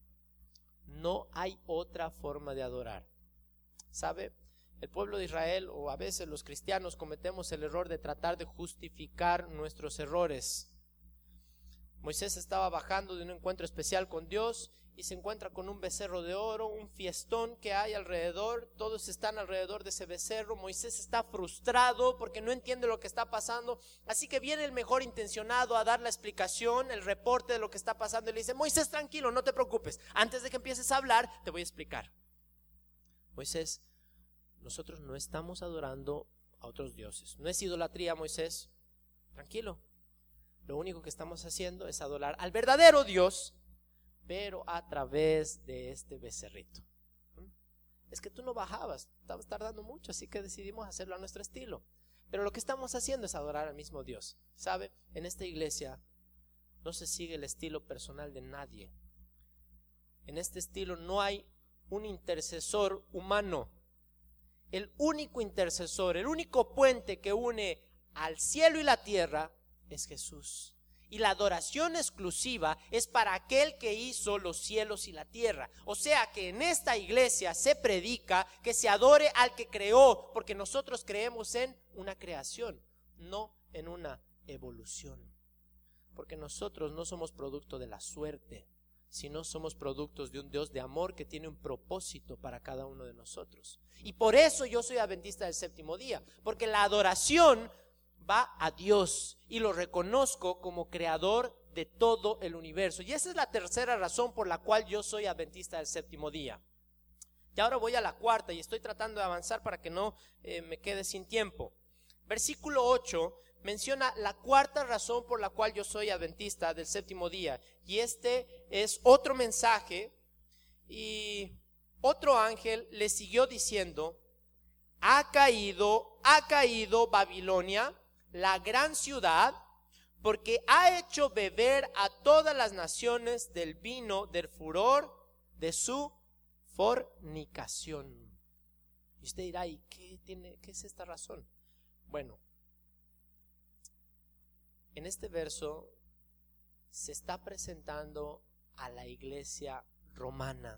No hay otra forma de adorar. ¿Sabe? El pueblo de Israel, o a veces los cristianos, cometemos el error de tratar de justificar nuestros errores. Moisés estaba bajando de un encuentro especial con Dios y se encuentra con un becerro de oro, un fiestón que hay alrededor, todos están alrededor de ese becerro. Moisés está frustrado porque no entiende lo que está pasando, así que viene el mejor intencionado a dar la explicación, el reporte de lo que está pasando y le dice: Moisés, tranquilo, no te preocupes, antes de que empieces a hablar te voy a explicar. Moisés, nosotros no estamos adorando a otros dioses, no es idolatría, Moisés, tranquilo. Lo único que estamos haciendo es adorar al verdadero Dios, pero a través de este becerrito. Es que tú no bajabas, estabas tardando mucho, así que decidimos hacerlo a nuestro estilo. Pero lo que estamos haciendo es adorar al mismo Dios. ¿Sabe? En esta iglesia no se sigue el estilo personal de nadie. En este estilo no hay un intercesor humano. El único intercesor, el único puente que une al cielo y la tierra es Jesús. Y la adoración exclusiva es para aquel que hizo los cielos y la tierra. O sea que en esta iglesia se predica que se adore al que creó, porque nosotros creemos en una creación, no en una evolución. Porque nosotros no somos producto de la suerte, sino somos productos de un Dios de amor que tiene un propósito para cada uno de nosotros. Y por eso yo soy adventista del séptimo día, porque la adoración va a Dios y lo reconozco como creador de todo el universo. Y esa es la tercera razón por la cual yo soy adventista del séptimo día. Y ahora voy a la cuarta y estoy tratando de avanzar para que no eh, me quede sin tiempo. Versículo ocho menciona la cuarta razón por la cual yo soy adventista del séptimo día. Y este es otro mensaje. Y otro ángel le siguió diciendo: ha caído, ha caído Babilonia, la gran ciudad, porque ha hecho beber a todas las naciones del vino del furor de su fornicación. Y usted dirá: ¿y qué tiene, qué es esta razón? Bueno, en este verso se está presentando a la iglesia romana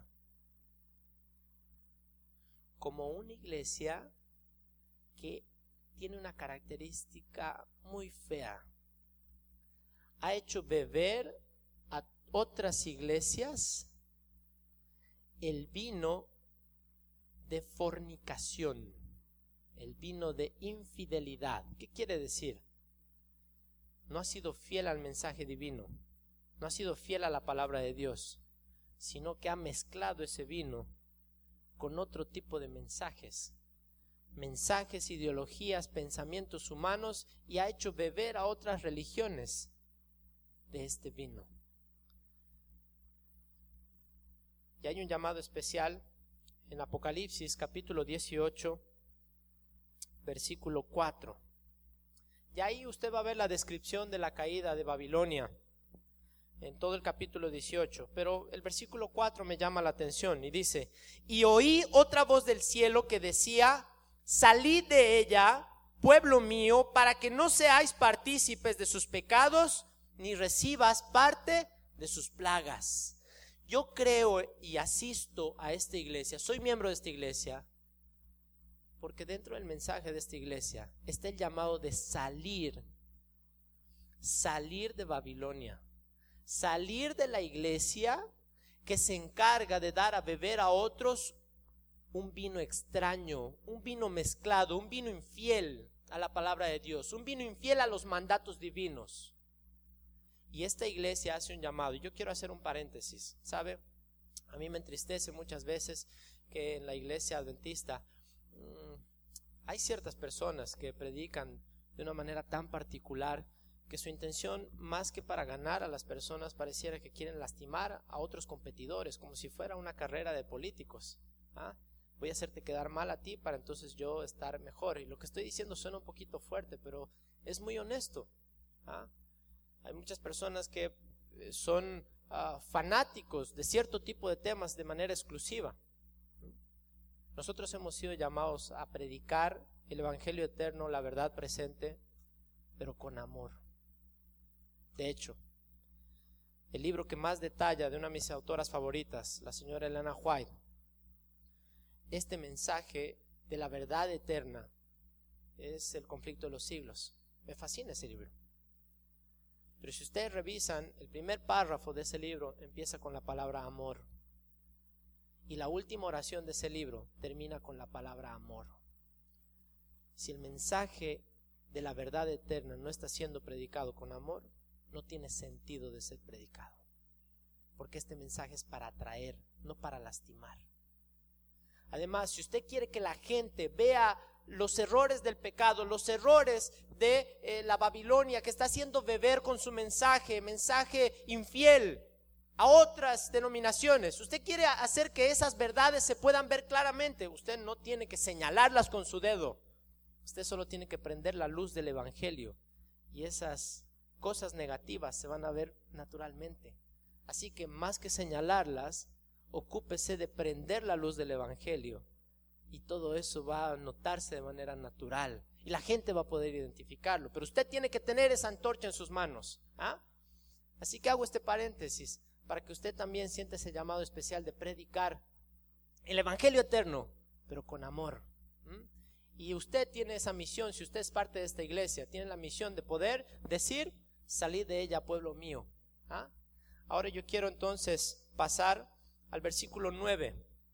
como una iglesia que tiene una característica muy fea. Ha hecho beber a otras iglesias el vino de fornicación, el vino de infidelidad. ¿Qué quiere decir? No ha sido fiel al mensaje divino, no ha sido fiel a la palabra de Dios, sino que ha mezclado ese vino con otro tipo de mensajes, mensajes, ideologías, pensamientos humanos, y ha hecho beber a otras religiones de este vino. Y hay un llamado especial en Apocalipsis capítulo dieciocho, versículo cuatro. Y ahí usted va a ver la descripción de la caída de Babilonia en todo el capítulo dieciocho, pero el versículo cuatro me llama la atención y dice: y oí otra voz del cielo que decía: salid de ella, pueblo mío, para que no seáis partícipes de sus pecados, ni recibas parte de sus plagas. Yo creo y asisto a esta iglesia, soy miembro de esta iglesia, porque dentro del mensaje de esta iglesia está el llamado de salir, salir de Babilonia, salir de la iglesia que se encarga de dar a beber a otros un vino extraño, un vino mezclado, un vino infiel a la palabra de Dios, un vino infiel a los mandatos divinos. Y esta iglesia hace un llamado. Y yo quiero hacer un paréntesis, ¿sabe? A mí me entristece muchas veces que en la iglesia adventista mmm, hay ciertas personas que predican de una manera tan particular que su intención, más que para ganar a las personas, pareciera que quieren lastimar a otros competidores, como si fuera una carrera de políticos. ¿Ah? Voy a hacerte quedar mal a ti para entonces yo estar mejor. Y lo que estoy diciendo suena un poquito fuerte, pero es muy honesto. ¿Ah? Hay muchas personas que son uh, fanáticos de cierto tipo de temas de manera exclusiva. Nosotros hemos sido llamados a predicar el evangelio eterno, la verdad presente, pero con amor. De hecho, el libro que más detalla de una de mis autoras favoritas, la señora Elena White, este mensaje de la verdad eterna es el conflicto de los siglos. Me fascina ese libro. Pero si ustedes revisan, el primer párrafo de ese libro empieza con la palabra amor. Y la última oración de ese libro termina con la palabra amor. Si el mensaje de la verdad eterna no está siendo predicado con amor, no tiene sentido de ser predicado. Porque este mensaje es para atraer, no para lastimar. Además, si usted quiere que la gente vea los errores del pecado, los errores de eh, la Babilonia que está haciendo beber con su mensaje, mensaje infiel a otras denominaciones, usted quiere hacer que esas verdades se puedan ver claramente, usted no tiene que señalarlas con su dedo, usted solo tiene que prender la luz del evangelio y esas cosas negativas se van a ver naturalmente. Así que más que señalarlas, ocúpese de prender la luz del evangelio y todo eso va a notarse de manera natural y la gente va a poder identificarlo, pero usted tiene que tener esa antorcha en sus manos. ¿Ah? Así que hago este paréntesis para que usted también sienta ese llamado especial de predicar el evangelio eterno, pero con amor. ¿Mm? Y usted tiene esa misión, si usted es parte de esta iglesia, tiene la misión de poder decir: salid de ella, pueblo mío. ¿Ah? Ahora yo quiero entonces pasar al versículo nueve.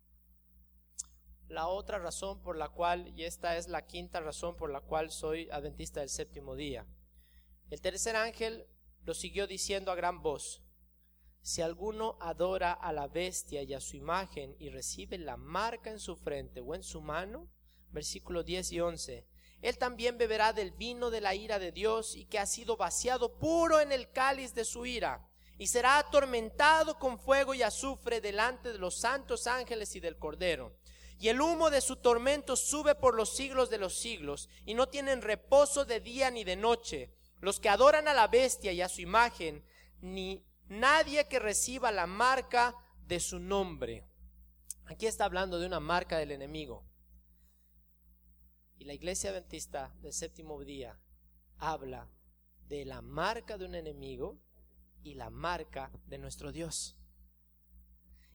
La otra razón por la cual, y esta es la quinta razón por la cual soy adventista del séptimo día. El tercer ángel lo siguió diciendo a gran voz: si alguno adora a la bestia y a su imagen y recibe la marca en su frente o en su mano, versículos diez y once, él también beberá del vino de la ira de Dios y que ha sido vaciado puro en el cáliz de su ira, y será atormentado con fuego y azufre delante de los santos ángeles y del Cordero. Y el humo de su tormento sube por los siglos de los siglos, y no tienen reposo de día ni de noche los que adoran a la bestia y a su imagen, ni nadie que reciba la marca de su nombre. Aquí está hablando de una marca del enemigo. Y la iglesia adventista del séptimo día habla de la marca de un enemigo y la marca de nuestro Dios.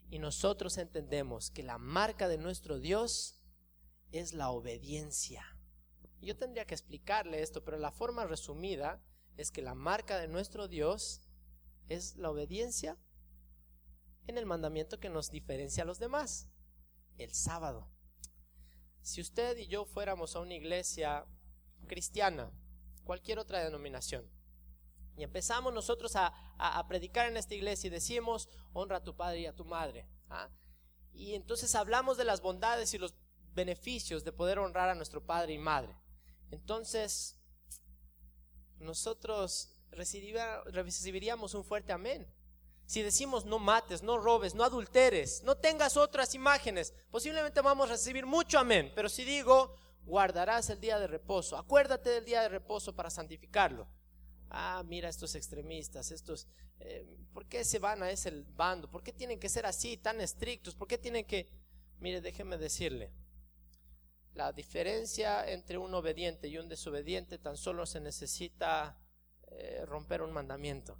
Y nosotros entendemos que la marca de nuestro Dios es la obediencia. Yo tendría que explicarle esto, pero la forma resumida es que la marca de nuestro Dios es la obediencia en el mandamiento que nos diferencia a los demás, el sábado. Si usted y yo fuéramos a una iglesia cristiana, cualquier otra denominación, y empezamos nosotros a, a, a predicar en esta iglesia y decimos, honra a tu padre y a tu madre, ¿ah? Y entonces hablamos de las bondades y los beneficios de poder honrar a nuestro padre y madre. Entonces nosotros recibiría, recibiríamos un fuerte amén. Si decimos no mates, no robes, no adulteres, no tengas otras imágenes, posiblemente vamos a recibir mucho amén. Pero si digo, guardarás el día de reposo, acuérdate del día de reposo para santificarlo. Ah, mira estos extremistas, estos, eh, ¿por qué se van a ese bando? ¿Por qué tienen que ser así, tan estrictos? ¿Por qué tienen que...? Mire, déjeme decirle, la diferencia entre un obediente y un desobediente tan solo se necesita eh, romper un mandamiento.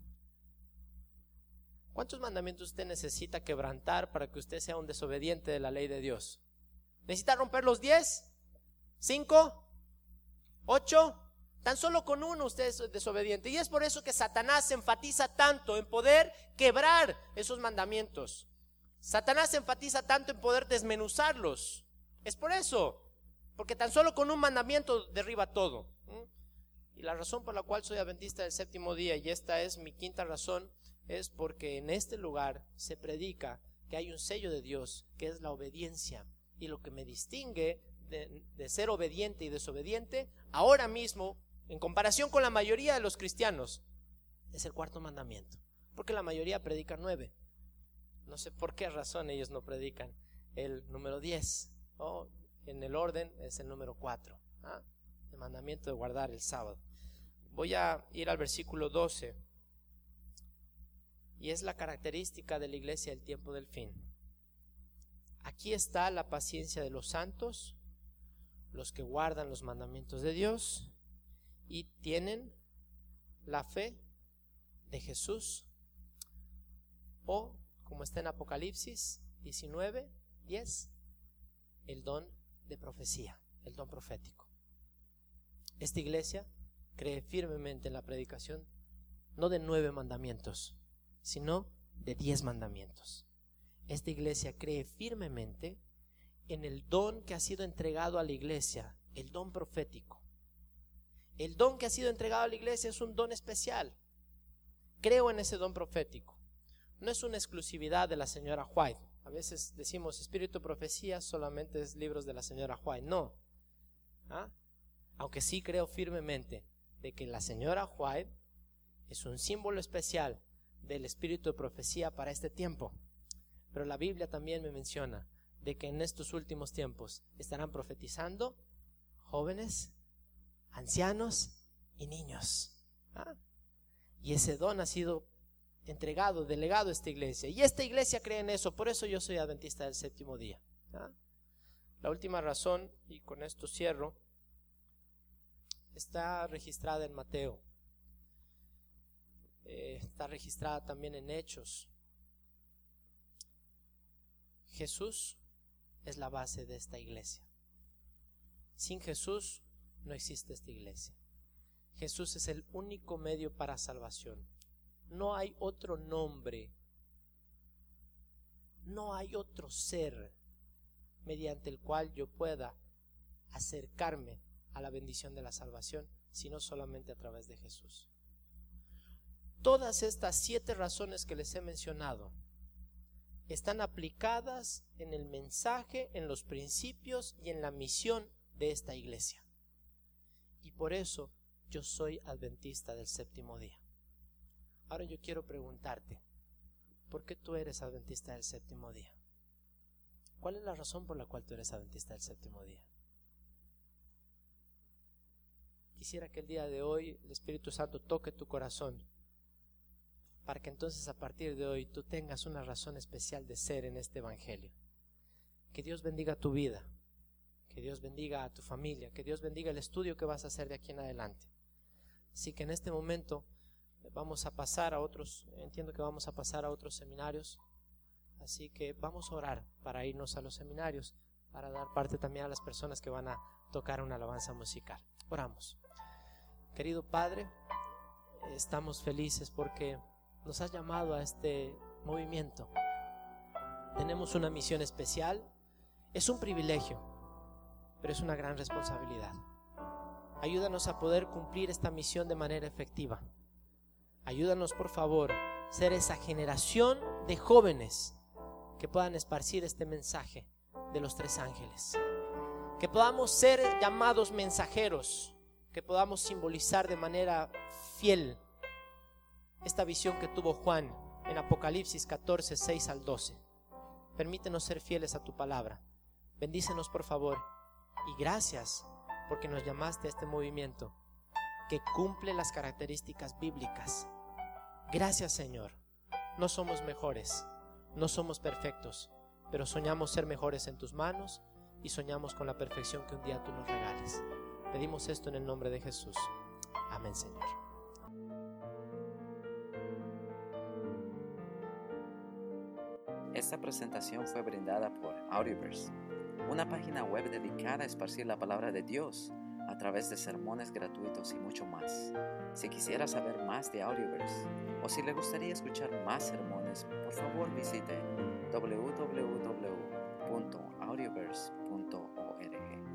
¿Cuántos mandamientos usted necesita quebrantar para que usted sea un desobediente de la ley de Dios? ¿Necesita romper los diez? ¿Cinco? ¿Ocho? Tan solo con uno usted es desobediente. Y es por eso que Satanás se enfatiza tanto en poder quebrar esos mandamientos. Satanás se enfatiza tanto en poder desmenuzarlos. Es por eso, porque tan solo con un mandamiento derriba todo. Y la razón por la cual soy adventista del séptimo día, y esta es mi quinta razón, es porque en este lugar se predica que hay un sello de Dios, que es la obediencia. Y lo que me distingue de, de ser obediente y desobediente, ahora mismo, en comparación con la mayoría de los cristianos, es el cuarto mandamiento. Porque la mayoría predica nueve. No sé por qué razón ellos no predican el número diez. Oh, en el orden es el número cuatro. ¿Ah? El mandamiento de guardar el sábado. Voy a ir al versículo doce. Y es la característica de la iglesia del tiempo del fin. Aquí está la paciencia de los santos, los que guardan los mandamientos de Dios y tienen la fe de Jesús, o como está en Apocalipsis diecinueve, diez, el don de profecía, el don profético. Esta iglesia cree firmemente en la predicación no de nueve mandamientos, sino de diez mandamientos. Esta iglesia cree firmemente en el don que ha sido entregado a la iglesia, el don profético. El don que ha sido entregado a la iglesia es un don especial. Creo en ese don profético. No es una exclusividad de la señora White. A veces decimos espíritu profecía solamente es libros de la señora White. No. ¿Ah? Aunque sí creo firmemente de que la señora White es un símbolo especial del espíritu de profecía para este tiempo. Pero la Biblia también me menciona de que en estos últimos tiempos estarán profetizando jóvenes, ancianos y niños. ¿Ah? Y ese don ha sido entregado, delegado a esta iglesia. Y esta iglesia cree en eso. Por eso yo soy adventista del séptimo día. ¿Ah? La última razón, y con esto cierro, está registrada en Mateo. Eh, está registrada también en Hechos. Jesús es la base de esta iglesia. Sin Jesús no existe esta iglesia. Jesús es el único medio para salvación. No hay otro nombre, no hay otro ser mediante el cual yo pueda acercarme a la bendición de la salvación, sino solamente a través de Jesús. Todas estas siete razones que les he mencionado están aplicadas en el mensaje, en los principios y en la misión de esta iglesia. Y por eso yo soy adventista del séptimo día. Ahora yo quiero preguntarte, ¿por qué tú eres adventista del séptimo día? ¿Cuál es la razón por la cual tú eres adventista del séptimo día? Quisiera que el día de hoy el Espíritu Santo toque tu corazón, para que entonces a partir de hoy tú tengas una razón especial de ser en este evangelio. Que Dios bendiga tu vida, que Dios bendiga a tu familia, que Dios bendiga el estudio que vas a hacer de aquí en adelante. Así que en este momento vamos a pasar a otros, entiendo que vamos a pasar a otros seminarios. Así que vamos a orar para irnos a los seminarios, para dar parte también a las personas que van a tocar una alabanza musical. Oramos. Querido Padre, estamos felices porque nos has llamado a este movimiento. Tenemos una misión especial. Es un privilegio, pero es una gran responsabilidad. Ayúdanos a poder cumplir esta misión de manera efectiva. Ayúdanos, por favor, a ser esa generación de jóvenes que puedan esparcir este mensaje de los tres ángeles. Que podamos ser llamados mensajeros, que podamos simbolizar de manera fiel esta visión que tuvo Juan en Apocalipsis catorce, seis al doce. Permítenos ser fieles a tu palabra. Bendícenos, por favor, y gracias porque nos llamaste a este movimiento que cumple las características bíblicas. Gracias, Señor. No somos mejores, no somos perfectos, pero soñamos ser mejores en tus manos y soñamos con la perfección que un día tú nos regales. Pedimos esto en el nombre de Jesús. Amén, Señor. Esta presentación fue brindada por Audioverse, una página web dedicada a esparcir la palabra de Dios a través de sermones gratuitos y mucho más. Si quisiera saber más de Audioverse o si le gustaría escuchar más sermones, por favor visite w w w punto audioverse punto org.